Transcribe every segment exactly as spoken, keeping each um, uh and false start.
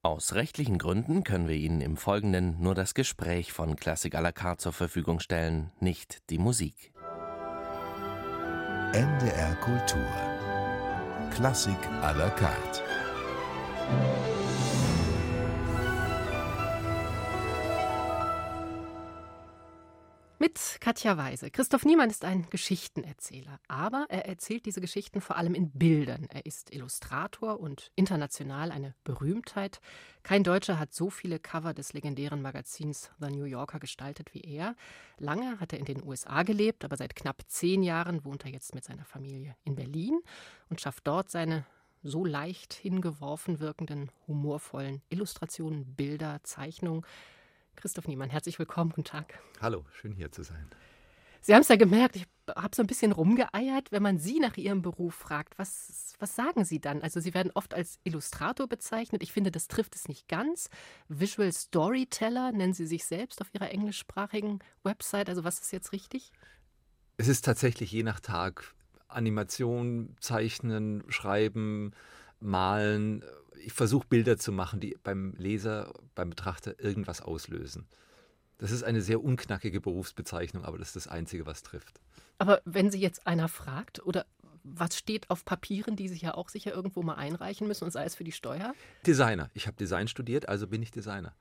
Aus rechtlichen Gründen können wir Ihnen im Folgenden nur das Gespräch von Klassik à la carte zur Verfügung stellen, nicht die Musik. N D R Kultur. Klassik à la carte. Mit Katja Weise. Christoph Niemann ist ein Geschichtenerzähler, aber er erzählt diese Geschichten vor allem in Bildern. Er ist Illustrator und international eine Berühmtheit. Kein Deutscher hat so viele Cover des legendären Magazins The New Yorker gestaltet wie er. Lange hat er in den U S A gelebt, aber seit knapp zehn Jahren wohnt er jetzt mit seiner Familie in Berlin und schafft dort seine so leicht hingeworfen wirkenden, humorvollen Illustrationen, Bilder, Zeichnungen. Christoph Niemann, herzlich willkommen, guten Tag. Hallo, schön hier zu sein. Sie haben es ja gemerkt, ich habe so ein bisschen rumgeeiert. Wenn man Sie nach Ihrem Beruf fragt, was, was sagen Sie dann? Also Sie werden oft als Illustrator bezeichnet. Ich finde, das trifft es nicht ganz. Visual Storyteller nennen Sie sich selbst auf Ihrer englischsprachigen Website. Also was ist jetzt richtig? Es ist tatsächlich je nach Tag Animation, Zeichnen, Schreiben, Malen. Ich versuche Bilder zu machen, die beim Leser, beim Betrachter irgendwas auslösen. Das ist eine sehr unknackige Berufsbezeichnung, aber das ist das Einzige, was trifft. Aber wenn Sie jetzt einer fragt, oder was steht auf Papieren, die sich ja auch sicher irgendwo mal einreichen müssen, und sei es für die Steuer? Designer. Ich habe Design studiert, also bin ich Designer.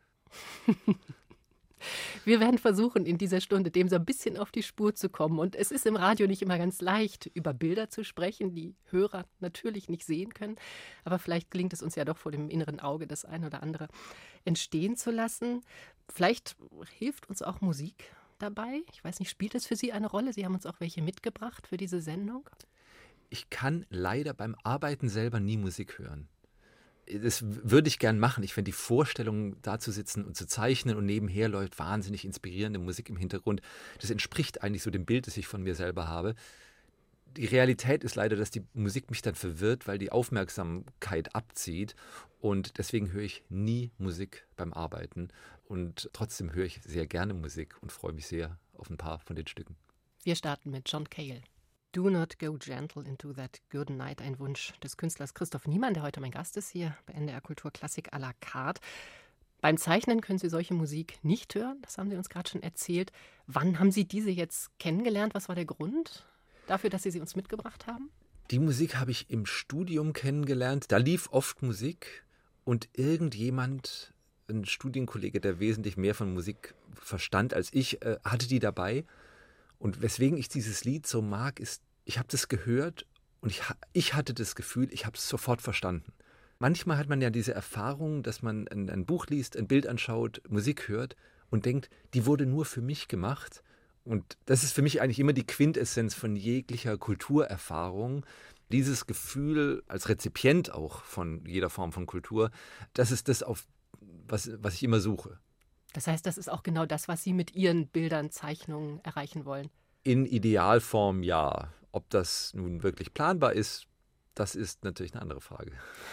Wir werden versuchen, in dieser Stunde dem so ein bisschen auf die Spur zu kommen. Und es ist im Radio nicht immer ganz leicht, über Bilder zu sprechen, die Hörer natürlich nicht sehen können. Aber vielleicht gelingt es uns ja doch vor dem inneren Auge, das ein oder andere entstehen zu lassen. Vielleicht hilft uns auch Musik dabei. Ich weiß nicht, spielt es für Sie eine Rolle? Sie haben uns auch welche mitgebracht für diese Sendung. Ich kann leider beim Arbeiten selber nie Musik hören. Das würde ich gern machen. Ich finde die Vorstellung, da zu sitzen und zu zeichnen und nebenher läuft wahnsinnig inspirierende Musik im Hintergrund. Das entspricht eigentlich so dem Bild, das ich von mir selber habe. Die Realität ist leider, dass die Musik mich dann verwirrt, weil die Aufmerksamkeit abzieht. Und deswegen höre ich nie Musik beim Arbeiten. Und trotzdem höre ich sehr gerne Musik und freue mich sehr auf ein paar von den Stücken. Wir starten mit John Cale. Do not go gentle into that good night, ein Wunsch des Künstlers Christoph Niemann, der heute mein Gast ist hier bei N D R Kultur Klassik à la carte. Beim Zeichnen können Sie solche Musik nicht hören, das haben Sie uns gerade schon erzählt. Wann haben Sie diese jetzt kennengelernt? Was war der Grund dafür, dass Sie sie uns mitgebracht haben? Die Musik habe ich im Studium kennengelernt. Da lief oft Musik und irgendjemand, ein Studienkollege, der wesentlich mehr von Musik verstand als ich, äh, hatte die dabei. Und weswegen ich dieses Lied so mag, ist, ich habe das gehört und ich, ich hatte das Gefühl, ich habe es sofort verstanden. Manchmal hat man ja diese Erfahrung, dass man ein, ein Buch liest, ein Bild anschaut, Musik hört und denkt, die wurde nur für mich gemacht. Und das ist für mich eigentlich immer die Quintessenz von jeglicher Kulturerfahrung. Dieses Gefühl als Rezipient auch von jeder Form von Kultur, das ist das, auf was, was ich immer suche. Das heißt, das ist auch genau das, was Sie mit Ihren Bildern, Zeichnungen erreichen wollen? In Idealform ja. Ob das nun wirklich planbar ist, das ist natürlich eine andere Frage.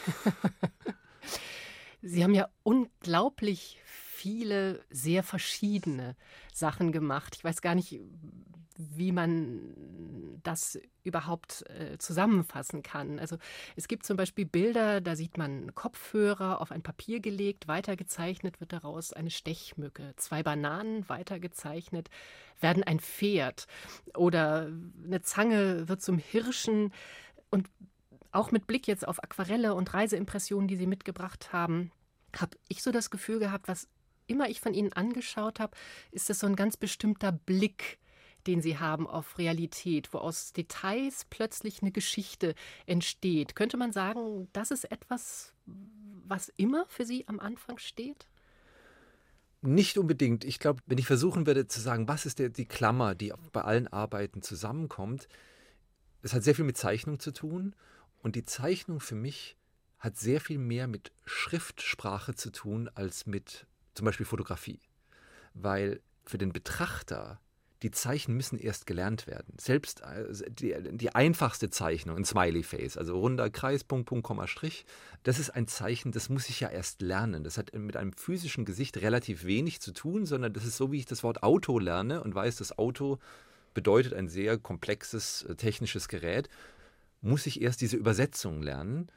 Sie haben ja unglaublich viele, sehr verschiedene Sachen gemacht. Ich weiß gar nicht, wie man das überhaupt äh, zusammenfassen kann. Also es gibt zum Beispiel Bilder, da sieht man Kopfhörer auf ein Papier gelegt, weitergezeichnet wird daraus eine Stechmücke. Zwei Bananen weitergezeichnet werden ein Pferd oder eine Zange wird zum Hirschen. Und auch mit Blick jetzt auf Aquarelle und Reiseimpressionen, die Sie mitgebracht haben, habe ich so das Gefühl gehabt, was immer ich von Ihnen angeschaut habe, ist das so ein ganz bestimmter Blick, den Sie haben auf Realität, wo aus Details plötzlich eine Geschichte entsteht. Könnte man sagen, das ist etwas, was immer für Sie am Anfang steht? Nicht unbedingt. Ich glaube, wenn ich versuchen würde zu sagen, was ist der, die Klammer, die bei allen Arbeiten zusammenkommt, es hat sehr viel mit Zeichnung zu tun. Und die Zeichnung für mich hat sehr viel mehr mit Schriftsprache zu tun als mit zum Beispiel Fotografie. Weil für den Betrachter die Zeichen müssen erst gelernt werden. Selbst die, die einfachste Zeichnung, ein Smiley-Face, also runder Kreis, Punkt, Punkt, Komma, Strich, das ist ein Zeichen, das muss ich ja erst lernen. Das hat mit einem physischen Gesicht relativ wenig zu tun, sondern das ist so, wie ich das Wort Auto lerne und weiß, das Auto bedeutet ein sehr komplexes technisches Gerät, muss ich erst diese Übersetzung lernen.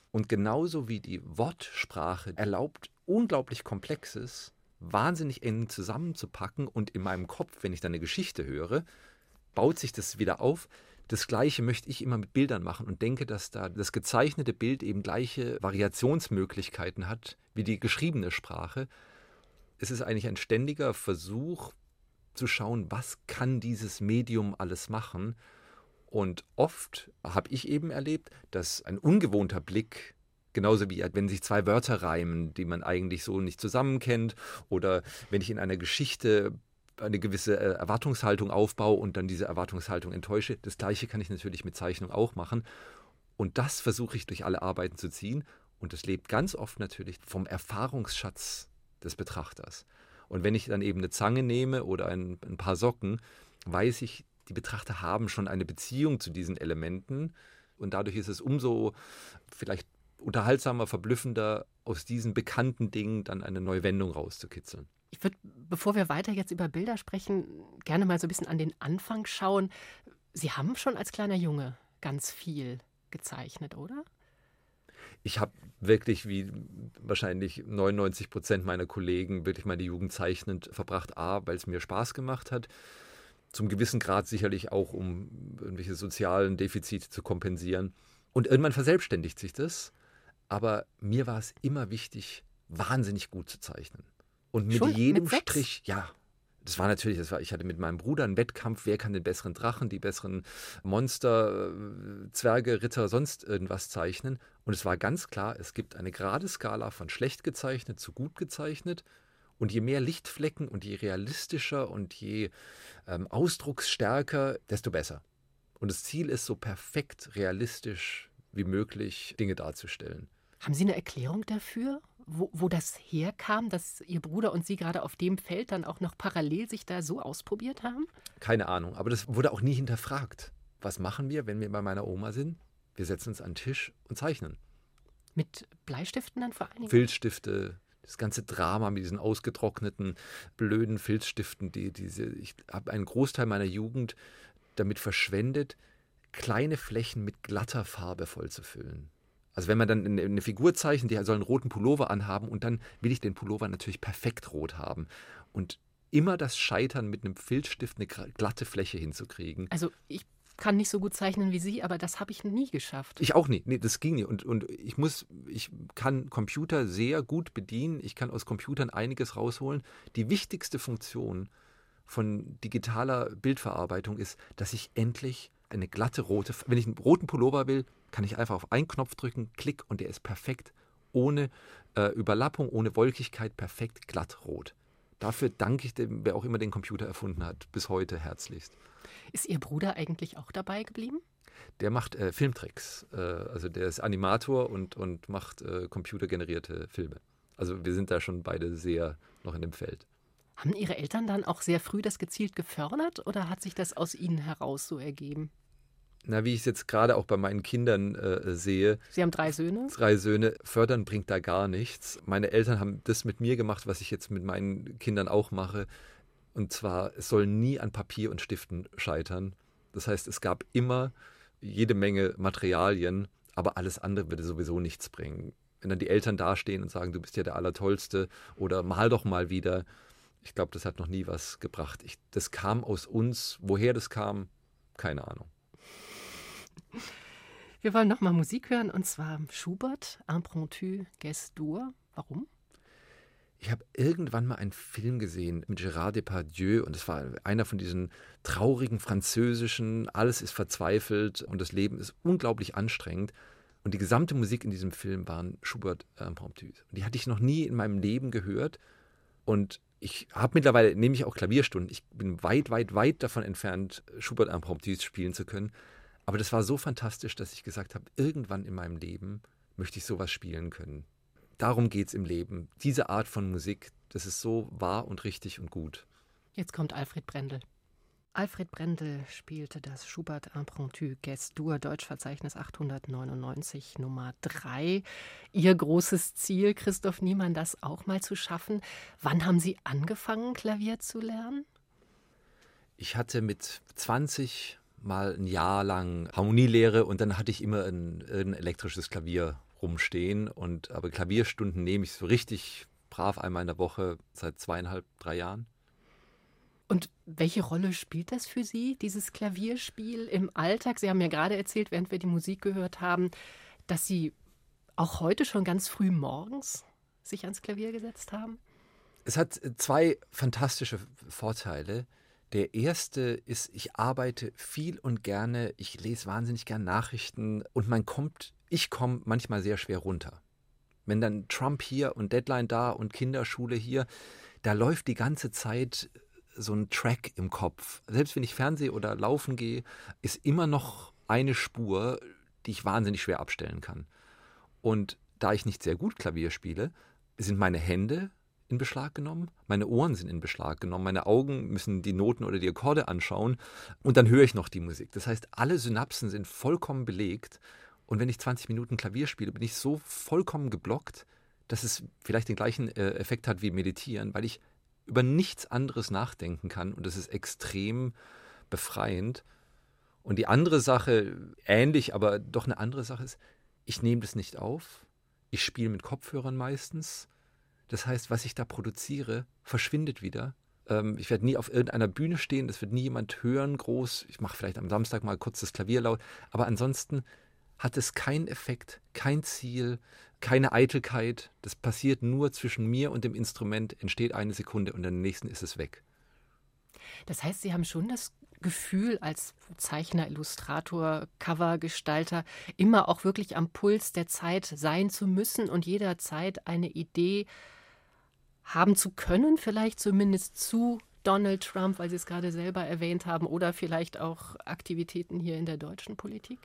Und genauso wie die Wortsprache erlaubt, unglaublich Komplexes wahnsinnig eng zusammenzupacken, und in meinem Kopf, wenn ich dann eine Geschichte höre, baut sich das wieder auf. Das Gleiche möchte ich immer mit Bildern machen und denke, dass da das gezeichnete Bild eben gleiche Variationsmöglichkeiten hat wie die geschriebene Sprache. Es ist eigentlich ein ständiger Versuch zu schauen, was kann dieses Medium alles machen. Und oft habe ich eben erlebt, dass ein ungewohnter Blick, genauso wie wenn sich zwei Wörter reimen, die man eigentlich so nicht zusammenkennt, oder wenn ich in einer Geschichte eine gewisse Erwartungshaltung aufbaue und dann diese Erwartungshaltung enttäusche, das Gleiche kann ich natürlich mit Zeichnung auch machen. Und das versuche ich durch alle Arbeiten zu ziehen. Und das lebt ganz oft natürlich vom Erfahrungsschatz des Betrachters. Und wenn ich dann eben eine Zange nehme oder ein, ein paar Socken, weiß ich, die Betrachter haben schon eine Beziehung zu diesen Elementen, und dadurch ist es umso vielleicht unterhaltsamer, verblüffender, aus diesen bekannten Dingen dann eine neue Wendung rauszukitzeln. Ich würde, bevor wir weiter jetzt über Bilder sprechen, gerne mal so ein bisschen an den Anfang schauen. Sie haben schon als kleiner Junge ganz viel gezeichnet, oder? Ich habe wirklich, wie wahrscheinlich neunundneunzig Prozent meiner Kollegen, wirklich meine Jugend zeichnend verbracht. A, weil es mir Spaß gemacht hat. Zum gewissen Grad sicherlich auch, um irgendwelche sozialen Defizite zu kompensieren. Und irgendwann verselbstständigt sich das. Aber mir war es immer wichtig, wahnsinnig gut zu zeichnen. Und mit Schon? jedem Mit sechs? Strich, ja, das war natürlich, das war, ich hatte mit meinem Bruder einen Wettkampf, wer kann den besseren Drachen, die besseren Monster, äh, Zwerge, Ritter, sonst irgendwas zeichnen. Und es war ganz klar, es gibt eine gerade Skala von schlecht gezeichnet zu gut gezeichnet. Und je mehr Lichtflecken und je realistischer und je ähm, ausdrucksstärker, desto besser. Und das Ziel ist, so perfekt realistisch wie möglich Dinge darzustellen. Haben Sie eine Erklärung dafür, wo, wo das herkam, dass Ihr Bruder und Sie gerade auf dem Feld dann auch noch parallel sich da so ausprobiert haben? Keine Ahnung, aber das wurde auch nie hinterfragt. Was machen wir, wenn wir bei meiner Oma sind? Wir setzen uns an den Tisch und zeichnen. Mit Bleistiften dann vor allen Dingen? Filzstifte, das ganze Drama mit diesen ausgetrockneten, blöden Filzstiften. Die, diese, ich habe einen Großteil meiner Jugend damit verschwendet, kleine Flächen mit glatter Farbe vollzufüllen. Also wenn man dann eine, eine Figur zeichnet, die soll einen roten Pullover anhaben, und dann will ich den Pullover natürlich perfekt rot haben. Und immer das Scheitern, mit einem Filzstift eine glatte Fläche hinzukriegen. Also ich kann nicht so gut zeichnen wie Sie, aber das habe ich nie geschafft. Ich auch nicht. Nee, das ging nicht. Und, und ich muss, ich kann Computer sehr gut bedienen. Ich kann aus Computern einiges rausholen. Die wichtigste Funktion von digitaler Bildverarbeitung ist, dass ich endlich eine glatte rote, wenn ich einen roten Pullover will, kann ich einfach auf einen Knopf drücken, klick, und der ist perfekt, ohne äh, Überlappung, ohne Wolkigkeit, perfekt glatt rot. Dafür danke ich dem, wer auch immer den Computer erfunden hat, bis heute herzlichst. Ist Ihr Bruder eigentlich auch dabei geblieben? Der macht äh, Filmtricks, äh, also der ist Animator und, und macht äh, computergenerierte Filme. Also wir sind da schon beide sehr noch in dem Feld. Haben Ihre Eltern dann auch sehr früh das gezielt gefördert, oder hat sich das aus Ihnen heraus so ergeben? Na, wie ich es jetzt gerade auch bei meinen Kindern äh, sehe. Sie haben drei Söhne? Drei Söhne, fördern bringt da gar nichts. Meine Eltern haben das mit mir gemacht, was ich jetzt mit meinen Kindern auch mache. Und zwar, es soll nie an Papier und Stiften scheitern. Das heißt, es gab immer jede Menge Materialien, aber alles andere würde sowieso nichts bringen. Wenn dann die Eltern dastehen und sagen, du bist ja der Allertollste, oder mal doch mal wieder. Ich glaube, das hat noch nie was gebracht. Ich, das kam aus uns. Woher das kam, keine Ahnung. Wir wollen nochmal Musik hören, und zwar Schubert, Impromptu, Gess-Dur. Warum? Ich habe irgendwann mal einen Film gesehen mit Gérard Depardieu, und es war einer von diesen traurigen französischen, alles ist verzweifelt und das Leben ist unglaublich anstrengend. Und die gesamte Musik in diesem Film waren Schubert-Impromptus. Und die hatte ich noch nie in meinem Leben gehört. Und ich habe mittlerweile, nehme ich auch Klavierstunden, ich bin weit, weit, weit davon entfernt, Schubert-Impromptus spielen zu können. Aber das war so fantastisch, dass ich gesagt habe, irgendwann in meinem Leben möchte ich sowas spielen können. Darum geht es im Leben. Diese Art von Musik, das ist so wahr und richtig und gut. Jetzt kommt Alfred Brendel. Alfred Brendel spielte das Schubert-Impromptu Gess-Dur, Deutschverzeichnis achthundertneunundneunzig, Nummer drei. Ihr großes Ziel, Christoph Niemann, das auch mal zu schaffen. Wann haben Sie angefangen, Klavier zu lernen? Ich hatte mit zwanzig mal ein Jahr lang Harmonielehre, und dann hatte ich immer ein, ein elektrisches Klavier rumstehen. Und, aber Klavierstunden nehme ich so richtig brav einmal in der Woche seit zweieinhalb, drei Jahren. Und welche Rolle spielt das für Sie, dieses Klavierspiel im Alltag? Sie haben ja gerade erzählt, während wir die Musik gehört haben, dass Sie auch heute schon ganz früh morgens sich ans Klavier gesetzt haben? Es hat zwei fantastische Vorteile. Der erste ist, ich arbeite viel und gerne, ich lese wahnsinnig gern Nachrichten und man kommt, ich komme manchmal sehr schwer runter. Wenn dann Trump hier und Deadline da und Kinderschule hier, da läuft die ganze Zeit so ein Track im Kopf. Selbst wenn ich Fernseh oder laufen gehe, ist immer noch eine Spur, die ich wahnsinnig schwer abstellen kann. Und da ich nicht sehr gut Klavier spiele, sind meine Hände in Beschlag genommen, meine Ohren sind in Beschlag genommen, meine Augen müssen die Noten oder die Akkorde anschauen und dann höre ich noch die Musik. Das heißt, alle Synapsen sind vollkommen belegt und wenn ich zwanzig Minuten Klavier spiele, bin ich so vollkommen geblockt, dass es vielleicht den gleichen äh, Effekt hat wie Meditieren, weil ich über nichts anderes nachdenken kann und das ist extrem befreiend. Und die andere Sache, ähnlich, aber doch eine andere Sache ist, ich nehme das nicht auf, ich spiele mit Kopfhörern meistens. Das heißt, was ich da produziere, verschwindet wieder. Ähm, ich werde nie auf irgendeiner Bühne stehen, das wird nie jemand hören, groß. Ich mache vielleicht am Samstag mal kurz das Klavier laut, aber ansonsten hat es keinen Effekt, kein Ziel, keine Eitelkeit. Das passiert nur zwischen mir und dem Instrument, entsteht eine Sekunde und in der nächsten ist es weg. Das heißt, Sie haben schon das Gefühl als Zeichner, Illustrator, Covergestalter, immer auch wirklich am Puls der Zeit sein zu müssen und jederzeit eine Idee haben zu können, vielleicht zumindest zu Donald Trump, weil Sie es gerade selber erwähnt haben, oder vielleicht auch Aktivitäten hier in der deutschen Politik?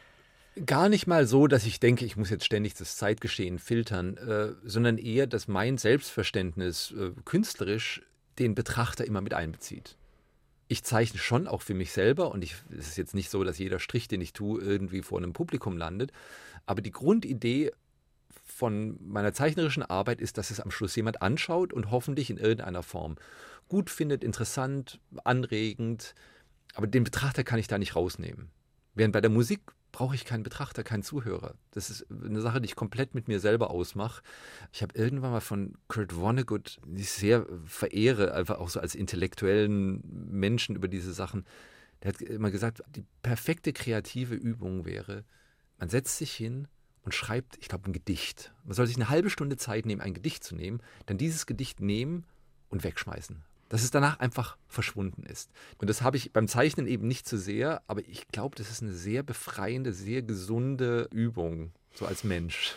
Gar nicht mal so, dass ich denke, ich muss jetzt ständig das Zeitgeschehen filtern, äh, sondern eher, dass mein Selbstverständnis äh, künstlerisch den Betrachter immer mit einbezieht. Ich zeichne schon auch für mich selber und ich, es ist jetzt nicht so, dass jeder Strich, den ich tue, irgendwie vor einem Publikum landet, aber die Grundidee von meiner zeichnerischen Arbeit ist, dass es am Schluss jemand anschaut und hoffentlich in irgendeiner Form gut findet, interessant, anregend, aber den Betrachter kann ich da nicht rausnehmen. Während bei der Musik brauche ich keinen Betrachter, keinen Zuhörer. Das ist eine Sache, die ich komplett mit mir selber ausmache. Ich habe irgendwann mal von Kurt Vonnegut, den ich sehr verehre, einfach auch so als intellektuellen Menschen über diese Sachen, der hat immer gesagt, die perfekte kreative Übung wäre, man setzt sich hin und schreibt, ich glaube, ein Gedicht. Man soll sich eine halbe Stunde Zeit nehmen, ein Gedicht zu nehmen, dann dieses Gedicht nehmen und wegschmeißen. Dass es danach einfach verschwunden ist. Und das habe ich beim Zeichnen eben nicht so sehr, aber ich glaube, das ist eine sehr befreiende, sehr gesunde Übung, so als Mensch.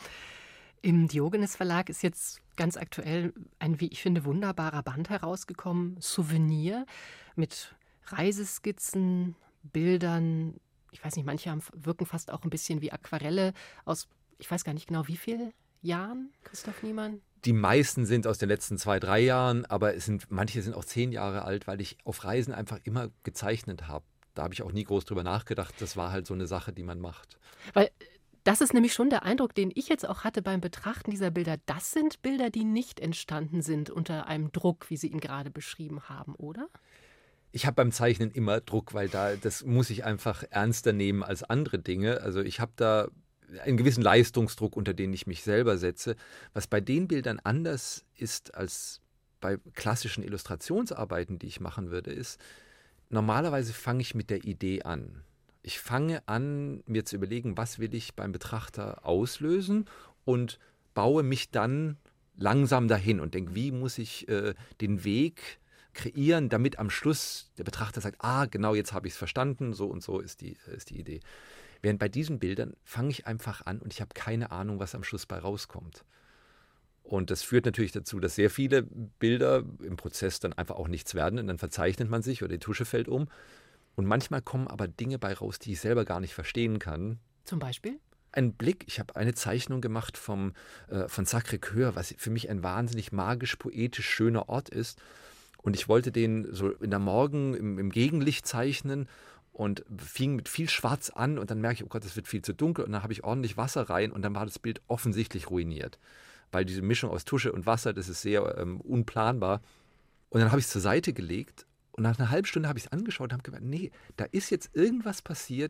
Im Diogenes Verlag ist jetzt ganz aktuell ein, wie ich finde, wunderbarer Band herausgekommen, Souvenir, mit Reiseskizzen, Bildern. Ich weiß nicht, manche haben, wirken fast auch ein bisschen wie Aquarelle aus, ich weiß gar nicht genau wie viel Jahren, Christoph Niemann? Die meisten sind aus den letzten zwei, drei Jahren, aber es sind, manche sind auch zehn Jahre alt, weil ich auf Reisen einfach immer gezeichnet habe. Da habe ich auch nie groß drüber nachgedacht. Das war halt so eine Sache, die man macht. Weil das ist nämlich schon der Eindruck, den ich jetzt auch hatte beim Betrachten dieser Bilder. Das sind Bilder, die nicht entstanden sind unter einem Druck, wie Sie ihn gerade beschrieben haben, oder? Ich habe beim Zeichnen immer Druck, weil da das muss ich einfach ernster nehmen als andere Dinge. Also ich habe da einen gewissen Leistungsdruck, unter den ich mich selber setze. Was bei den Bildern anders ist als bei klassischen Illustrationsarbeiten, die ich machen würde, ist, normalerweise fange ich mit der Idee an. Ich fange an, mir zu überlegen, was will ich beim Betrachter auslösen und baue mich dann langsam dahin und denke, wie muss ich äh, den Weg kreieren, damit am Schluss der Betrachter sagt, ah, genau, jetzt habe ich es verstanden, so und so ist die, ist die Idee. Während bei diesen Bildern fange ich einfach an und ich habe keine Ahnung, was am Schluss bei rauskommt. Und das führt natürlich dazu, dass sehr viele Bilder im Prozess dann einfach auch nichts werden und dann verzeichnet man sich oder die Tusche fällt um. Und manchmal kommen aber Dinge bei raus, die ich selber gar nicht verstehen kann. Zum Beispiel? Ein Blick, ich habe eine Zeichnung gemacht vom, äh, von Sacré-Cœur, was für mich ein wahnsinnig magisch-poetisch schöner Ort ist. Und ich wollte den so in der Morgen im, im Gegenlicht zeichnen und fing mit viel Schwarz an und dann merke ich, oh Gott, es wird viel zu dunkel und dann habe ich ordentlich Wasser rein und dann war das Bild offensichtlich ruiniert. Weil diese Mischung aus Tusche und Wasser, das ist sehr ähm, unplanbar. Und dann habe ich es zur Seite gelegt und nach einer halben Stunde habe ich es angeschaut und habe gemerkt, nee, da ist jetzt irgendwas passiert.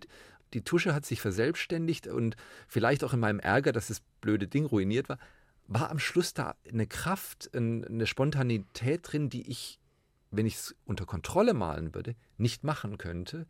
die Tusche hat sich verselbstständigt und vielleicht auch in meinem Ärger, dass das blöde Ding ruiniert war, war am Schluss da eine Kraft, eine Spontanität drin, die ich, wenn ich es unter Kontrolle malen würde, nicht machen könnte.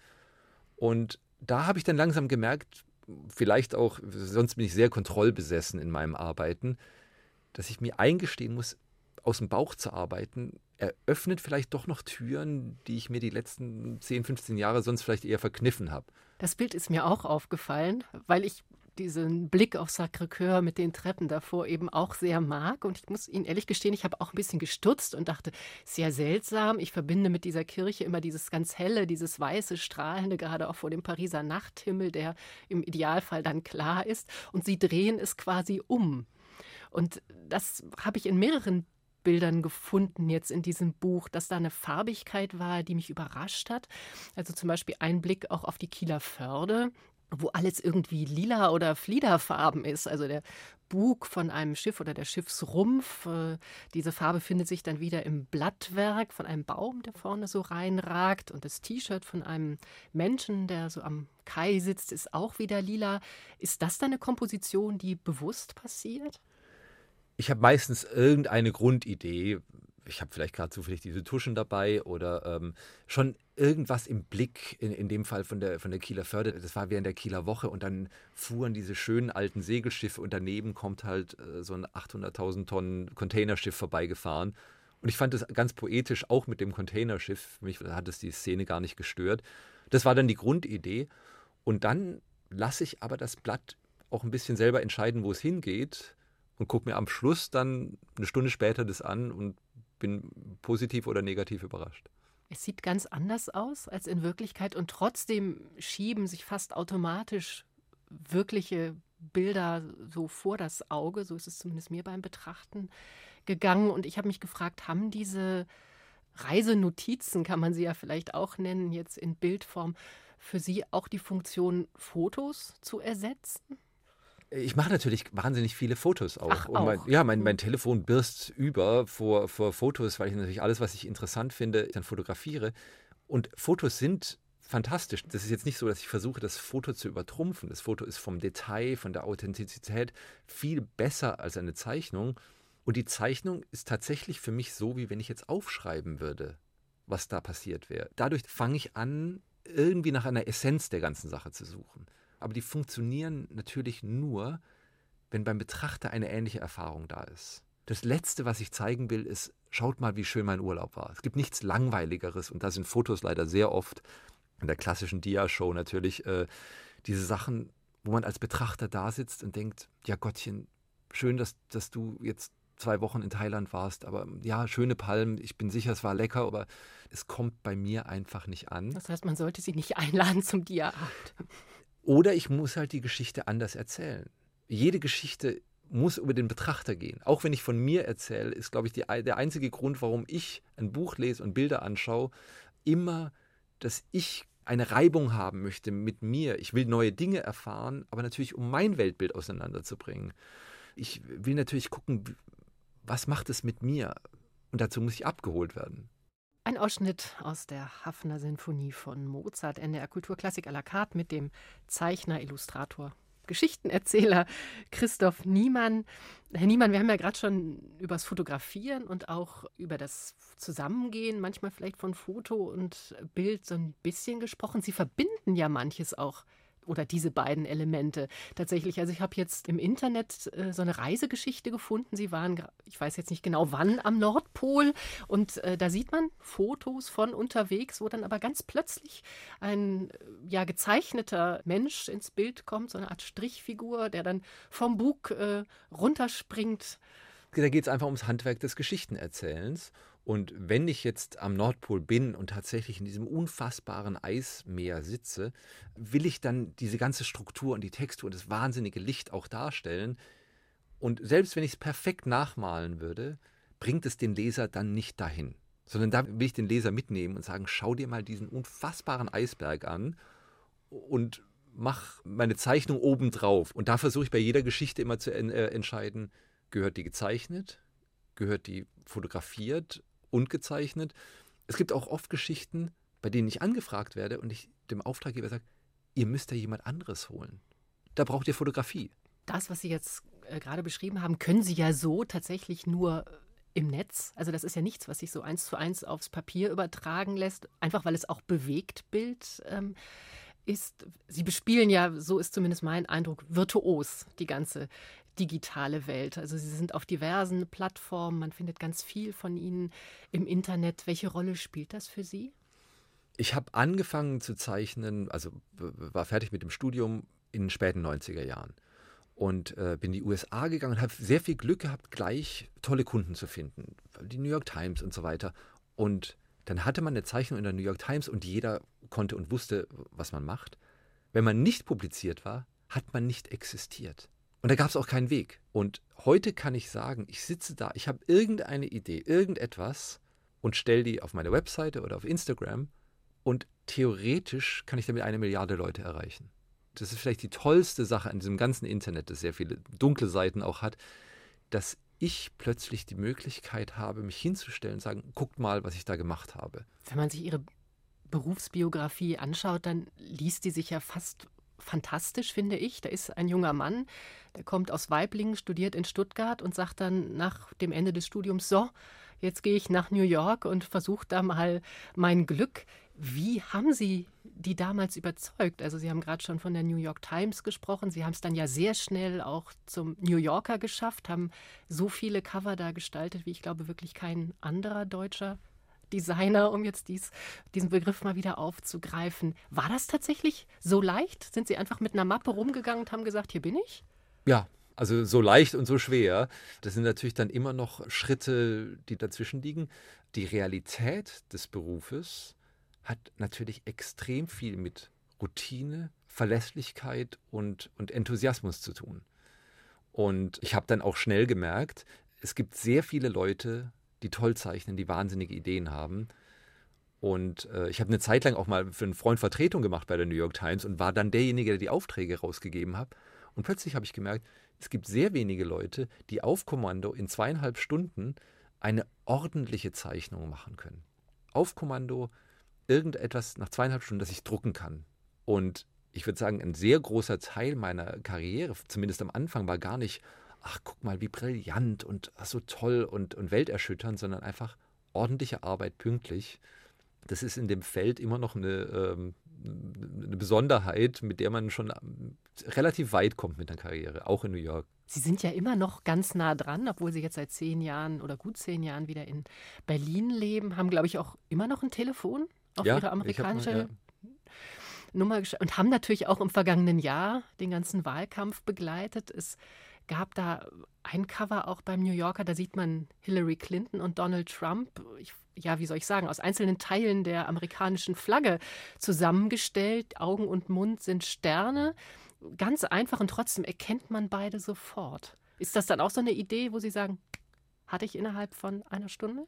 Und da habe ich dann langsam gemerkt, vielleicht auch, sonst bin ich sehr kontrollbesessen in meinem Arbeiten, dass ich mir eingestehen muss, aus dem Bauch zu arbeiten, eröffnet vielleicht doch noch Türen, die ich mir die letzten zehn, fünfzehn Jahre sonst vielleicht eher verkniffen habe. Das Bild ist mir auch aufgefallen, weil ich diesen Blick auf Sacré-Cœur mit den Treppen davor eben auch sehr mag. Und ich muss Ihnen ehrlich gestehen, ich habe auch ein bisschen gestutzt und dachte, sehr seltsam. Ich verbinde mit dieser Kirche immer dieses ganz helle, dieses weiße, strahlende, gerade auch vor dem Pariser Nachthimmel, der im Idealfall dann klar ist. Und Sie drehen es quasi um. Und das habe ich in mehreren Bildern gefunden jetzt in diesem Buch, dass da eine Farbigkeit war, die mich überrascht hat. Also zum Beispiel ein Blick auch auf die Kieler Förde, wo alles irgendwie lila oder fliederfarben ist. Also der Bug von einem Schiff oder der Schiffsrumpf. Äh, diese Farbe findet sich dann wieder im Blattwerk von einem Baum, der vorne so reinragt. Und das T-Shirt von einem Menschen, der so am Kai sitzt, ist auch wieder lila. Ist das dann eine Komposition, die bewusst passiert? Ich habe meistens irgendeine Grundidee. Ich habe vielleicht gerade zufällig diese Tuschen dabei oder ähm, schon irgendwas im Blick, in, in dem Fall von der, von der Kieler Förde. Das war während der Kieler Woche und dann fuhren diese schönen alten Segelschiffe und daneben kommt halt äh, so ein achthunderttausend Tonnen Containerschiff vorbeigefahren. Und ich fand das ganz poetisch, auch mit dem Containerschiff. Mich hat es die Szene gar nicht gestört. Das war dann die Grundidee. Und dann lasse ich aber das Blatt auch ein bisschen selber entscheiden, wo es hingeht. Und gucke mir am Schluss dann eine Stunde später das an und bin positiv oder negativ überrascht. Es sieht ganz anders aus als in Wirklichkeit und trotzdem schieben sich fast automatisch wirkliche Bilder so vor das Auge. So ist es zumindest mir beim Betrachten gegangen. Und ich habe mich gefragt, haben diese Reisenotizen, kann man sie ja vielleicht auch nennen, jetzt in Bildform, für Sie auch die Funktion, Fotos zu ersetzen? Ich mache natürlich wahnsinnig viele Fotos auch. Ach, und mein, auch. Ja, mein, mein Telefon birst über vor, vor Fotos, weil ich natürlich alles, was ich interessant finde, dann fotografiere. Und Fotos sind fantastisch. Das ist jetzt nicht so, dass ich versuche, das Foto zu übertrumpfen. Das Foto ist vom Detail, von der Authentizität viel besser als eine Zeichnung. Und die Zeichnung ist tatsächlich für mich so, wie wenn ich jetzt aufschreiben würde, was da passiert wäre. Dadurch fange ich an, irgendwie nach einer Essenz der ganzen Sache zu suchen. Aber die funktionieren natürlich nur, wenn beim Betrachter eine ähnliche Erfahrung da ist. Das Letzte, was ich zeigen will, ist, schaut mal, wie schön mein Urlaub war. Es gibt nichts Langweiligeres und da sind Fotos leider sehr oft, in der klassischen Dia-Show natürlich, äh, diese Sachen, wo man als Betrachter da sitzt und denkt, ja Gottchen, schön, dass, dass du jetzt zwei Wochen in Thailand warst, aber ja, schöne Palmen, ich bin sicher, es war lecker, aber es kommt bei mir einfach nicht an. Das heißt, man sollte sie nicht einladen zum Dia-Abend. Oder ich muss halt die Geschichte anders erzählen. Jede Geschichte muss über den Betrachter gehen. Auch wenn ich von mir erzähle, ist, glaube ich, die, der einzige Grund, warum ich ein Buch lese und Bilder anschaue, immer, dass ich eine Reibung haben möchte mit mir. Ich will neue Dinge erfahren, aber natürlich, um mein Weltbild auseinanderzubringen. Ich will natürlich gucken, was macht es mit mir? Und dazu muss ich abgeholt werden. Ein Ausschnitt aus der Haffner Sinfonie von Mozart, N D R Kulturklassik à la carte mit dem Zeichner, Illustrator, Geschichtenerzähler Christoph Niemann. Herr Niemann, wir haben ja gerade schon über das Fotografieren und auch über das Zusammengehen, manchmal vielleicht von Foto und Bild so ein bisschen gesprochen. Sie verbinden ja manches auch. Oder diese beiden Elemente tatsächlich. Also ich habe jetzt im Internet äh, so eine Reisegeschichte gefunden. Sie waren, ich weiß jetzt nicht genau wann, am Nordpol. Und äh, da sieht man Fotos von unterwegs, wo dann aber ganz plötzlich ein äh, ja, gezeichneter Mensch ins Bild kommt, so eine Art Strichfigur, der dann vom Bug äh, runterspringt. Da geht es einfach ums Handwerk des Geschichtenerzählens. Und wenn ich jetzt am Nordpol bin und tatsächlich in diesem unfassbaren Eismeer sitze, will ich dann diese ganze Struktur und die Textur und das wahnsinnige Licht auch darstellen. Und selbst wenn ich es perfekt nachmalen würde, bringt es den Leser dann nicht dahin. Sondern da will ich den Leser mitnehmen und sagen, schau dir mal diesen unfassbaren Eisberg an und mach meine Zeichnung obendrauf. Und da versuche ich bei jeder Geschichte immer zu äh, entscheiden, gehört die gezeichnet, gehört die fotografiert und gezeichnet. Es gibt auch oft Geschichten, bei denen ich angefragt werde und ich dem Auftraggeber sage, ihr müsst da jemand anderes holen. Da braucht ihr Fotografie. Das, was Sie jetzt äh, gerade beschrieben haben, können Sie ja so tatsächlich nur im Netz. Also das ist ja nichts, was sich so eins zu eins aufs Papier übertragen lässt, einfach weil es auch Bewegtbild ähm, ist. Sie bespielen ja, so ist zumindest mein Eindruck, virtuos die ganze digitale Welt. Also Sie sind auf diversen Plattformen, man findet ganz viel von Ihnen im Internet. Welche Rolle spielt das für Sie? Ich habe angefangen zu zeichnen, also war fertig mit dem Studium in den späten neunziger Jahren. Und äh, bin in die U S A gegangen und habe sehr viel Glück gehabt, gleich tolle Kunden zu finden. Die New York Times und so weiter. Und dann hatte man eine Zeichnung in der New York Times und jeder konnte und wusste, was man macht. Wenn man nicht publiziert war, hat man nicht existiert. Und da gab es auch keinen Weg. Und heute kann ich sagen, ich sitze da, ich habe irgendeine Idee, irgendetwas und stelle die auf meine Webseite oder auf Instagram und theoretisch kann ich damit eine Milliarde Leute erreichen. Das ist vielleicht die tollste Sache an diesem ganzen Internet, das sehr viele dunkle Seiten auch hat, dass ich plötzlich die Möglichkeit habe, mich hinzustellen und sagen, guckt mal, was ich da gemacht habe. Wenn man sich Ihre Berufsbiografie anschaut, dann liest die sich ja fast fantastisch, finde ich. Da ist ein junger Mann, der kommt aus Waiblingen, studiert in Stuttgart und sagt dann nach dem Ende des Studiums, so, jetzt gehe ich nach New York und versuche da mal mein Glück. Wie haben Sie die damals überzeugt? Also Sie haben gerade schon von der New York Times gesprochen. Sie haben es dann ja sehr schnell auch zum New Yorker geschafft, haben so viele Cover da gestaltet, wie ich glaube wirklich kein anderer deutscher Designer, um jetzt dies, diesen Begriff mal wieder aufzugreifen. War das tatsächlich so leicht? Sind Sie einfach mit einer Mappe rumgegangen und haben gesagt, hier bin ich? Ja, also so leicht und so schwer. Das sind natürlich dann immer noch Schritte, die dazwischen liegen. Die Realität des Berufes hat natürlich extrem viel mit Routine, Verlässlichkeit und, und Enthusiasmus zu tun. Und ich habe dann auch schnell gemerkt, es gibt sehr viele Leute, die toll zeichnen, die wahnsinnige Ideen haben. Und äh, ich habe eine Zeit lang auch mal für einen Freund Vertretung gemacht bei der New York Times und war dann derjenige, der die Aufträge rausgegeben hat. Und plötzlich habe ich gemerkt, es gibt sehr wenige Leute, die auf Kommando in zweieinhalb Stunden eine ordentliche Zeichnung machen können. Auf Kommando irgendetwas nach zweieinhalb Stunden, das ich drucken kann. Und ich würde sagen, ein sehr großer Teil meiner Karriere, zumindest am Anfang, war gar nicht, ach, guck mal, wie brillant und ach, so toll und, und welterschütternd, sondern einfach ordentliche Arbeit pünktlich. Das ist in dem Feld immer noch eine, ähm, eine Besonderheit, mit der man schon relativ weit kommt mit der Karriere, auch in New York. Sie sind ja immer noch ganz nah dran, obwohl Sie jetzt seit zehn Jahren oder gut zehn Jahren wieder in Berlin leben, haben, glaube ich, auch immer noch ein Telefon auf ja, Ihre amerikanische mal, ja. Nummer gestellt und haben natürlich auch im vergangenen Jahr den ganzen Wahlkampf begleitet. Es gab da ein Cover auch beim New Yorker, da sieht man Hillary Clinton und Donald Trump, ich, ja, wie soll ich sagen, aus einzelnen Teilen der amerikanischen Flagge zusammengestellt. Augen und Mund sind Sterne. Ganz einfach und trotzdem erkennt man beide sofort. Ist das dann auch so eine Idee, wo Sie sagen, hatte ich innerhalb von einer Stunde?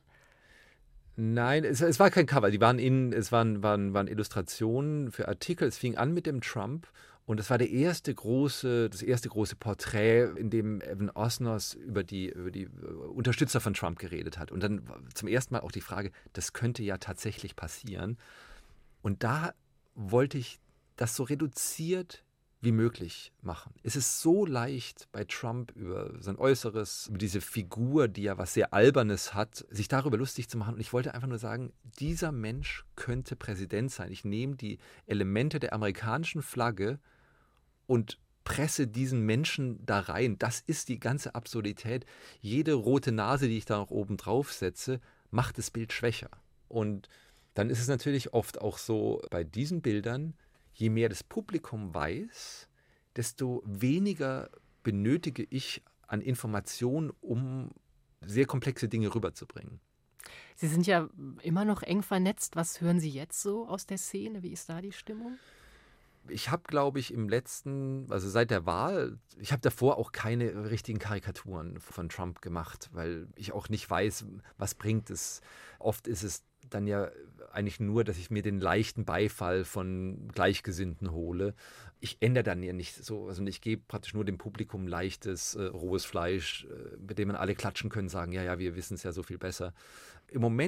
Nein, es, es war kein Cover. Die waren in, es waren, waren, waren Illustrationen für Artikel. Es fing an mit dem Trump und es war der erste große, das erste große Porträt, in dem Evan Osnos über die, über die Unterstützer von Trump geredet hat. Und dann zum ersten Mal auch die Frage, das könnte ja tatsächlich passieren. Und da wollte ich das so reduziert wie möglich machen. Es ist so leicht bei Trump über sein Äußeres, über diese Figur, die ja was sehr Albernes hat, sich darüber lustig zu machen. Und ich wollte einfach nur sagen, dieser Mensch könnte Präsident sein. Ich nehme die Elemente der amerikanischen Flagge und presse diesen Menschen da rein. Das ist die ganze Absurdität. Jede rote Nase, die ich da noch oben drauf setze, macht das Bild schwächer. Und dann ist es natürlich oft auch so bei diesen Bildern, je mehr das Publikum weiß, desto weniger benötige ich an Informationen, um sehr komplexe Dinge rüberzubringen. Sie sind ja immer noch eng vernetzt. Was hören Sie jetzt so aus der Szene? Wie ist da die Stimmung? Ich habe, glaube ich, im letzten, also seit der Wahl, ich habe davor auch keine richtigen Karikaturen von Trump gemacht, weil ich auch nicht weiß, was bringt es. Oft ist es dann ja eigentlich nur, dass ich mir den leichten Beifall von Gleichgesinnten hole. Ich ändere dann ja nicht so, also ich gebe praktisch nur dem Publikum leichtes, äh, rohes Fleisch, äh, mit dem man alle klatschen können, sagen, ja, ja, wir wissen es ja so viel besser. Im Moment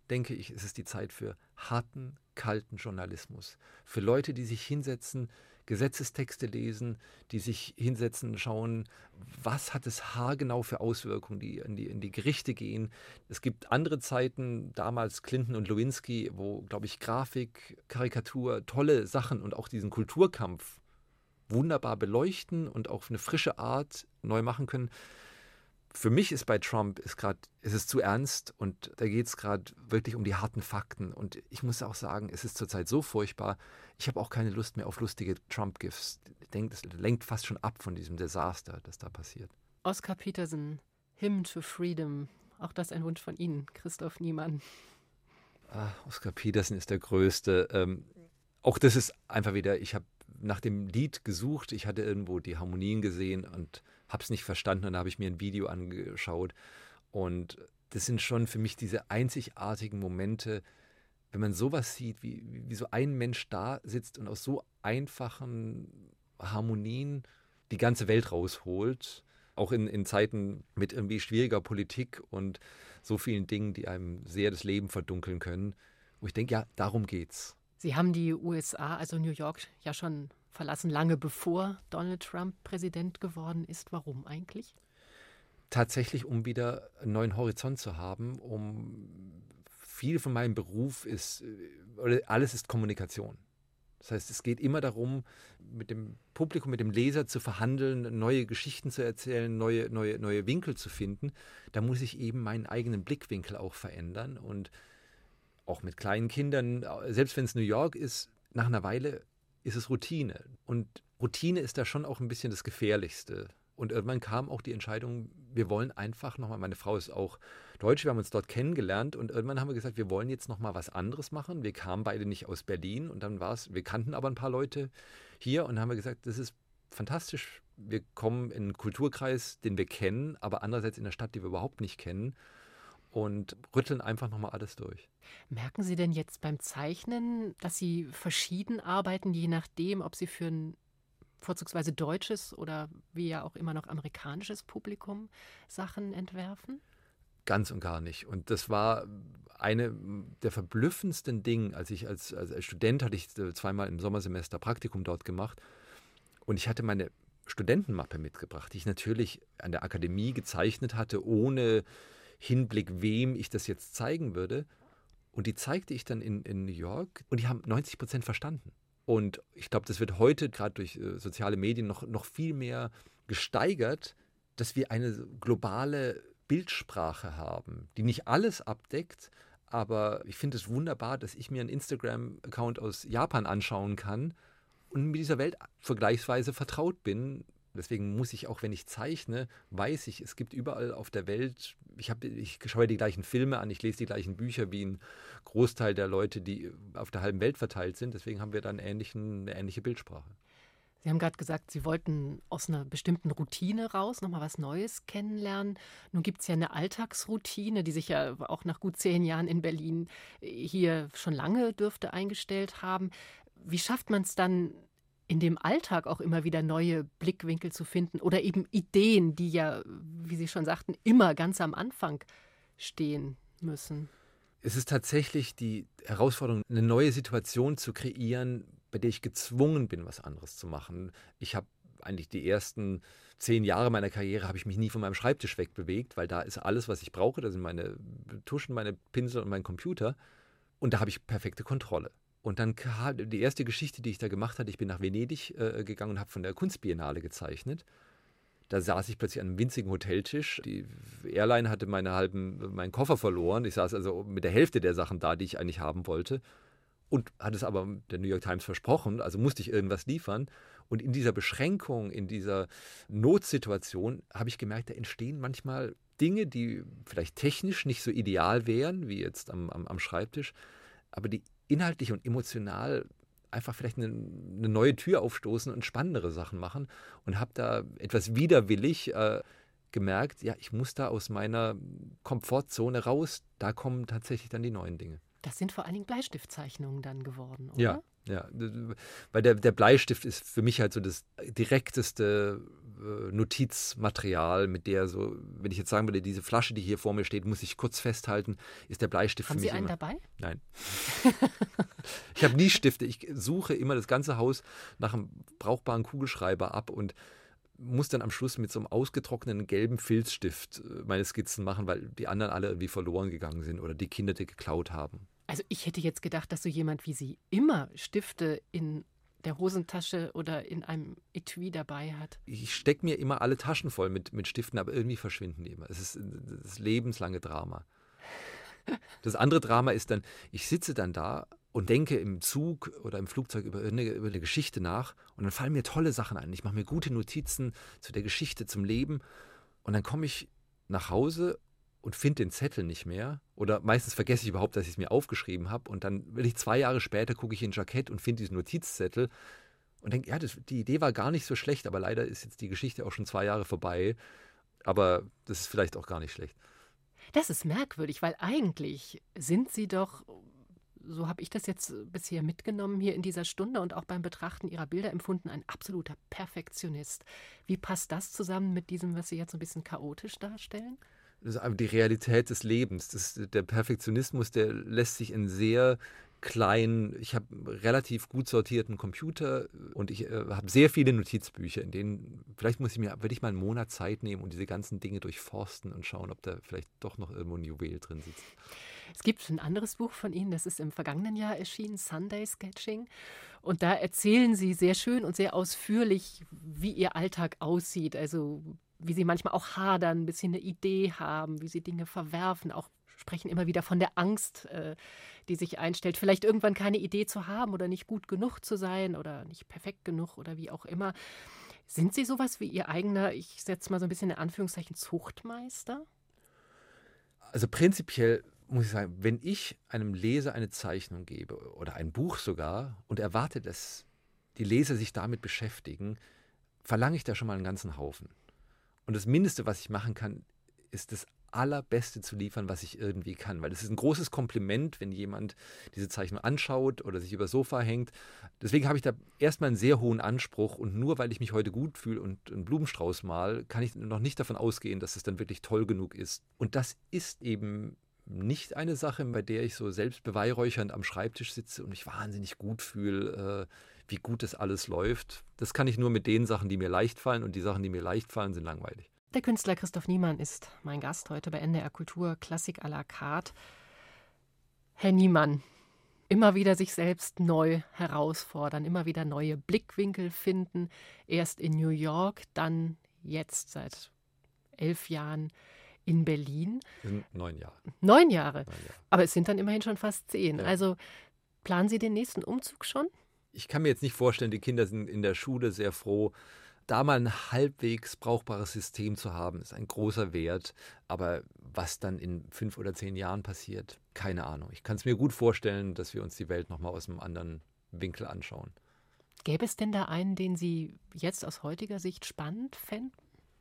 denke ich, ist es die Zeit für harten, kalten Journalismus. Für Leute, die sich hinsetzen, Gesetzestexte lesen, die sich hinsetzen, schauen, was hat es haargenau für Auswirkungen, die in die, in die Gerichte gehen. Es gibt andere Zeiten, damals Clinton und Lewinsky, wo, glaube ich, Grafik, Karikatur, tolle Sachen und auch diesen Kulturkampf wunderbar beleuchten und auf eine frische Art neu machen können. Für mich ist bei Trump ist gerade, ist es zu ernst und da geht es gerade wirklich um die harten Fakten. Und ich muss auch sagen, es ist zurzeit so furchtbar. Ich habe auch keine Lust mehr auf lustige Trump-Gifs. Ich denke, das lenkt fast schon ab von diesem Desaster, das da passiert. Oscar Peterson, Hymn to Freedom. Auch das ein Wunsch von Ihnen, Christoph Niemann. Ah, Oscar Peterson ist der Größte. Ähm, auch das ist einfach wieder, ich habe nach dem Lied gesucht. Ich hatte irgendwo die Harmonien gesehen und habe es nicht verstanden. Und da habe ich mir ein Video angeschaut. Und das sind schon für mich diese einzigartigen Momente, wenn man sowas sieht, wie, wie so ein Mensch da sitzt und aus so einfachen Harmonien die ganze Welt rausholt. Auch in, in Zeiten mit irgendwie schwieriger Politik und so vielen Dingen, die einem sehr das Leben verdunkeln können. Wo ich denke, ja, darum geht's. Sie haben die U S A, also New York, ja schon verlassen, lange bevor Donald Trump Präsident geworden ist. Warum eigentlich? Tatsächlich, um wieder einen neuen Horizont zu haben, um viel von meinem Beruf ist, oder alles ist Kommunikation. Das heißt, es geht immer darum, mit dem Publikum, mit dem Leser zu verhandeln, neue Geschichten zu erzählen, neue, neue, neue Winkel zu finden. Da muss ich eben meinen eigenen Blickwinkel auch verändern und auch mit kleinen Kindern, selbst wenn es New York ist, nach einer Weile ist es Routine. Und Routine ist da schon auch ein bisschen das Gefährlichste. Und irgendwann kam auch die Entscheidung, wir wollen einfach nochmal, meine Frau ist auch Deutsche, wir haben uns dort kennengelernt und irgendwann haben wir gesagt, wir wollen jetzt nochmal was anderes machen. Wir kamen beide nicht aus Berlin und dann war es, wir kannten aber ein paar Leute hier und haben wir gesagt, das ist fantastisch. Wir kommen in einen Kulturkreis, den wir kennen, aber andererseits in einer Stadt, die wir überhaupt nicht kennen. Und rütteln einfach nochmal alles durch. Merken Sie denn jetzt beim Zeichnen, dass Sie verschieden arbeiten, je nachdem, ob Sie für ein vorzugsweise deutsches oder wie ja auch immer noch amerikanisches Publikum Sachen entwerfen? Ganz und gar nicht. Und das war eine der verblüffendsten Dinge, als ich als, als, als Student hatte ich zweimal im Sommersemester Praktikum dort gemacht und ich hatte meine Studentenmappe mitgebracht, die ich natürlich an der Akademie gezeichnet hatte, ohne Hinblick, wem ich das jetzt zeigen würde. Und die zeigte ich dann in, in New York und die haben neunzig Prozent verstanden. Und ich glaube, das wird heute gerade durch äh, soziale Medien noch, noch viel mehr gesteigert, dass wir eine globale Bildsprache haben, die nicht alles abdeckt, aber ich finde es wunderbar, dass ich mir einen Instagram-Account aus Japan anschauen kann und mit dieser Welt vergleichsweise vertraut bin. Deswegen muss ich auch, wenn ich zeichne, weiß ich, es gibt überall auf der Welt, ich, hab, ich schaue die gleichen Filme an, ich lese die gleichen Bücher wie ein Großteil der Leute, die auf der halben Welt verteilt sind. Deswegen haben wir dann ähnlichen, eine ähnliche Bildsprache. Sie haben gerade gesagt, Sie wollten aus einer bestimmten Routine raus, nochmal was Neues kennenlernen. Nun gibt es ja eine Alltagsroutine, die sich ja auch nach gut zehn Jahren in Berlin hier schon lange dürfte eingestellt haben. Wie schafft man es dann, in dem Alltag auch immer wieder neue Blickwinkel zu finden oder eben Ideen, die ja, wie Sie schon sagten, immer ganz am Anfang stehen müssen? Es ist tatsächlich die Herausforderung, eine neue Situation zu kreieren, bei der ich gezwungen bin, was anderes zu machen. Ich habe eigentlich die ersten zehn Jahre meiner Karriere habe ich mich nie von meinem Schreibtisch wegbewegt, weil da ist alles, was ich brauche. Da sind meine Tuschen, meine Pinsel und mein Computer. Und da habe ich perfekte Kontrolle. Und dann kam die erste Geschichte, die ich da gemacht hatte, ich bin nach Venedig äh, gegangen und habe von der Kunstbiennale gezeichnet. Da saß ich plötzlich an einem winzigen Hoteltisch. Die Airline hatte meine halben, meinen Koffer verloren. Ich saß also mit der Hälfte der Sachen da, die ich eigentlich haben wollte. Und hatte es aber der New York Times versprochen, also musste ich irgendwas liefern. Und in dieser Beschränkung, in dieser Notsituation habe ich gemerkt, da entstehen manchmal Dinge, die vielleicht technisch nicht so ideal wären, wie jetzt am, am, am Schreibtisch, aber die inhaltlich und emotional einfach vielleicht eine, eine neue Tür aufstoßen und spannendere Sachen machen. Und habe da etwas widerwillig äh, gemerkt, ja, ich muss da aus meiner Komfortzone raus. Da kommen tatsächlich dann die neuen Dinge. Das sind vor allen Dingen Bleistiftzeichnungen dann geworden, oder? Ja, ja. Weil der, der Bleistift ist für mich halt so das direkteste äh, Notizmaterial, mit der so, wenn ich jetzt sagen würde, diese Flasche, die hier vor mir steht, muss ich kurz festhalten, ist der Bleistift Haben für mich Sie einen immer. dabei? Nein. Ich habe nie Stifte. Ich suche immer das ganze Haus nach einem brauchbaren Kugelschreiber ab und muss dann am Schluss mit so einem ausgetrockneten gelben Filzstift meine Skizzen machen, weil die anderen alle irgendwie verloren gegangen sind oder die Kinder die geklaut haben. Also ich hätte jetzt gedacht, dass so jemand wie Sie immer Stifte in der Hosentasche oder in einem Etui dabei hat. Ich stecke mir immer alle Taschen voll mit, mit Stiften, aber irgendwie verschwinden die immer. Es ist das lebenslange Drama. Das andere Drama ist dann, ich sitze dann da und denke im Zug oder im Flugzeug über eine, über eine Geschichte nach und dann fallen mir tolle Sachen ein. Ich mache mir gute Notizen zu der Geschichte, zum Leben und dann komme ich nach Hause und finde den Zettel nicht mehr oder meistens vergesse ich überhaupt, dass ich es mir aufgeschrieben habe und dann will ich zwei Jahre später, gucke ich in ein Jackett und finde diesen Notizzettel und denke, ja, das, die Idee war gar nicht so schlecht, aber leider ist jetzt die Geschichte auch schon zwei Jahre vorbei, aber das ist vielleicht auch gar nicht schlecht. Das ist merkwürdig, weil eigentlich sind Sie doch, so habe ich das jetzt bisher mitgenommen hier in dieser Stunde und auch beim Betrachten Ihrer Bilder empfunden, ein absoluter Perfektionist. Wie passt das zusammen mit diesem, was Sie jetzt so ein bisschen chaotisch darstellen? Das ist einfach die Realität des Lebens. Das, der Perfektionismus, der lässt sich in sehr kleinen, ich habe einen relativ gut sortierten Computer und ich äh, habe sehr viele Notizbücher, in denen, vielleicht muss ich mir, würde ich mal einen Monat Zeit nehmen und diese ganzen Dinge durchforsten und schauen, ob da vielleicht doch noch irgendwo ein Juwel drin sitzt. Es gibt ein anderes Buch von Ihnen, das ist im vergangenen Jahr erschienen, Sunday Sketching. Und da erzählen Sie sehr schön und sehr ausführlich, wie Ihr Alltag aussieht. Also wie Sie manchmal auch hadern, ein bisschen eine Idee haben, wie Sie Dinge verwerfen, auch sprechen immer wieder von der Angst, äh, die sich einstellt, vielleicht irgendwann keine Idee zu haben oder nicht gut genug zu sein oder nicht perfekt genug oder wie auch immer. Sind Sie sowas wie Ihr eigener, ich setze mal so ein bisschen in Anführungszeichen, Zuchtmeister? Also prinzipiell muss ich sagen, wenn ich einem Leser eine Zeichnung gebe oder ein Buch sogar und erwarte, dass die Leser sich damit beschäftigen, verlange ich da schon mal einen ganzen Haufen. Und das Mindeste, was ich machen kann, ist das Allerbeste zu liefern, was ich irgendwie kann. Weil es ist ein großes Kompliment, wenn jemand diese Zeichnung anschaut oder sich übers Sofa hängt. Deswegen habe ich da erstmal einen sehr hohen Anspruch und nur weil ich mich heute gut fühle und einen Blumenstrauß mal, kann ich noch nicht davon ausgehen, dass es dann wirklich toll genug ist. Und das ist eben nicht eine Sache, bei der ich so selbstbeweihräuchernd am Schreibtisch sitze und mich wahnsinnig gut fühle, äh, wie gut das alles läuft. Das kann ich nur mit den Sachen, die mir leicht fallen und die Sachen, die mir leicht fallen, sind langweilig. Der Künstler Christoph Niemann ist mein Gast heute bei N D R Kultur Klassik à la carte. Herr Niemann, immer wieder sich selbst neu herausfordern, immer wieder neue Blickwinkel finden. Erst in New York, dann jetzt seit elf Jahren in Berlin. Das sind neun Jahre. Neun Jahre. Neun Jahre. Aber es sind dann immerhin schon fast zehn. Ja. Also planen Sie den nächsten Umzug schon? Ich kann mir jetzt nicht vorstellen, die Kinder sind in der Schule sehr froh. Da mal ein halbwegs brauchbares System zu haben, ist ein großer Wert. Aber was dann in fünf oder zehn Jahren passiert, keine Ahnung. Ich kann es mir gut vorstellen, dass wir uns die Welt nochmal aus einem anderen Winkel anschauen. Gäbe es denn da einen, den Sie jetzt aus heutiger Sicht spannend fänden?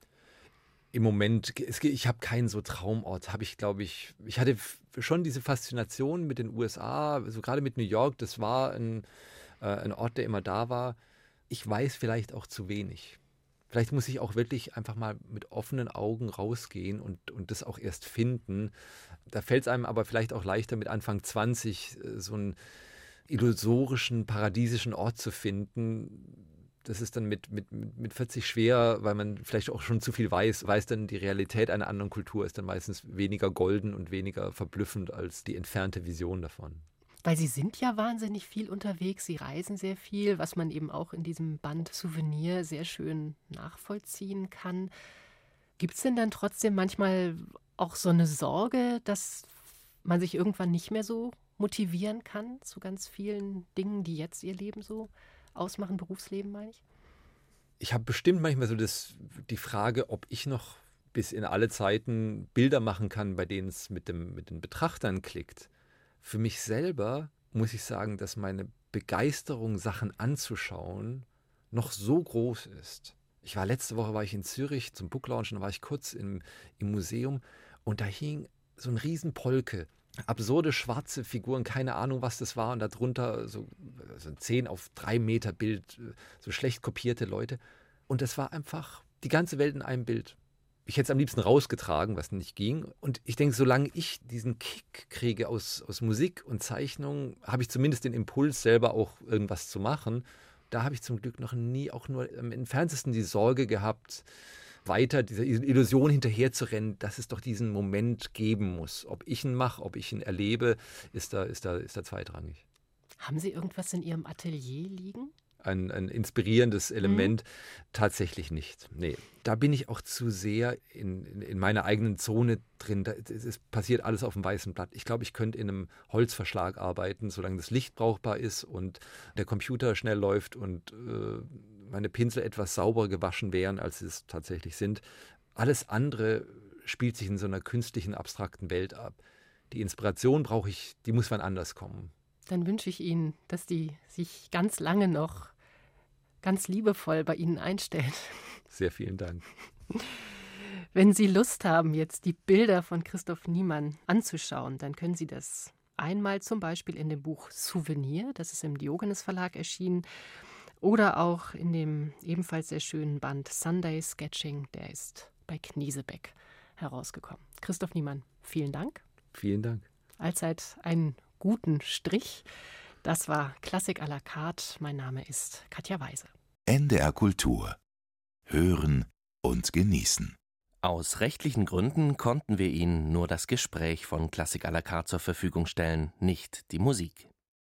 Im Moment, es, ich habe keinen so Traumort, habe ich, glaube ich, ich hatte schon diese Faszination mit den U S A, also gerade mit New York, das war ein, äh, ein Ort, der immer da war. Ich weiß vielleicht auch zu wenig. Vielleicht muss ich auch wirklich einfach mal mit offenen Augen rausgehen und, und das auch erst finden. Da fällt es einem aber vielleicht auch leichter, mit Anfang zwanzig so einen illusorischen, paradiesischen Ort zu finden. Das ist dann mit, mit, mit vierzig schwer, weil man vielleicht auch schon zu viel weiß, weiß dann die Realität einer anderen Kultur ist dann meistens weniger golden und weniger verblüffend als die entfernte Vision davon. Weil Sie sind ja wahnsinnig viel unterwegs, Sie reisen sehr viel, was man eben auch in diesem Band Souvenir sehr schön nachvollziehen kann. Gibt es denn dann trotzdem manchmal auch so eine Sorge, dass man sich irgendwann nicht mehr so motivieren kann zu ganz vielen Dingen, die jetzt Ihr Leben so ausmachen, Berufsleben meine ich? Ich habe bestimmt manchmal so das, die Frage, ob ich noch bis in alle Zeiten Bilder machen kann, bei denen es mit, dem, mit den Betrachtern klickt. Für mich selber muss ich sagen, dass meine Begeisterung, Sachen anzuschauen, noch so groß ist. Ich war letzte Woche war ich in Zürich zum Book Launch und da war ich kurz im, im Museum und da hing so ein riesen Polke. Absurde schwarze Figuren, keine Ahnung, was das war. Und darunter so, so ein zehn auf drei Meter Bild, so schlecht kopierte Leute. Und das war einfach die ganze Welt in einem Bild. Ich hätte es am liebsten rausgetragen, was nicht ging. Und ich denke, solange ich diesen Kick kriege aus, aus Musik und Zeichnung, habe ich zumindest den Impuls, selber auch irgendwas zu machen. Da habe ich zum Glück noch nie auch nur im entferntesten die Sorge gehabt, weiter dieser Illusion hinterherzurennen, dass es doch diesen Moment geben muss. Ob ich ihn mache, ob ich ihn erlebe, ist da, ist da, ist da zweitrangig. Haben Sie irgendwas in Ihrem Atelier liegen? Ein, ein inspirierendes Element, mhm. tatsächlich nicht. Nee, da bin ich auch zu sehr in, in, in meiner eigenen Zone drin. Da, es, es passiert alles auf dem weißen Blatt. Ich glaube, ich könnte in einem Holzverschlag arbeiten, solange das Licht brauchbar ist und der Computer schnell läuft und äh, meine Pinsel etwas sauber gewaschen wären, als sie es tatsächlich sind. Alles andere spielt sich in so einer künstlichen, abstrakten Welt ab. Die Inspiration brauche ich, die muss wann anders kommen. Dann wünsche ich Ihnen, dass die sich ganz lange noch ganz liebevoll bei Ihnen einstellen. Sehr vielen Dank. Wenn Sie Lust haben, jetzt die Bilder von Christoph Niemann anzuschauen, dann können Sie das einmal zum Beispiel in dem Buch Souvenir, das ist im Diogenes Verlag erschienen, oder auch in dem ebenfalls sehr schönen Band Sunday Sketching, der ist bei Kniesebeck herausgekommen. Christoph Niemann, vielen Dank. Vielen Dank. Allzeit einen guten Strich. Das war Klassik à la carte. Mein Name ist Katja Weise. N D R Kultur. Hören und genießen. Aus rechtlichen Gründen konnten wir Ihnen nur das Gespräch von Klassik à la carte zur Verfügung stellen, nicht die Musik.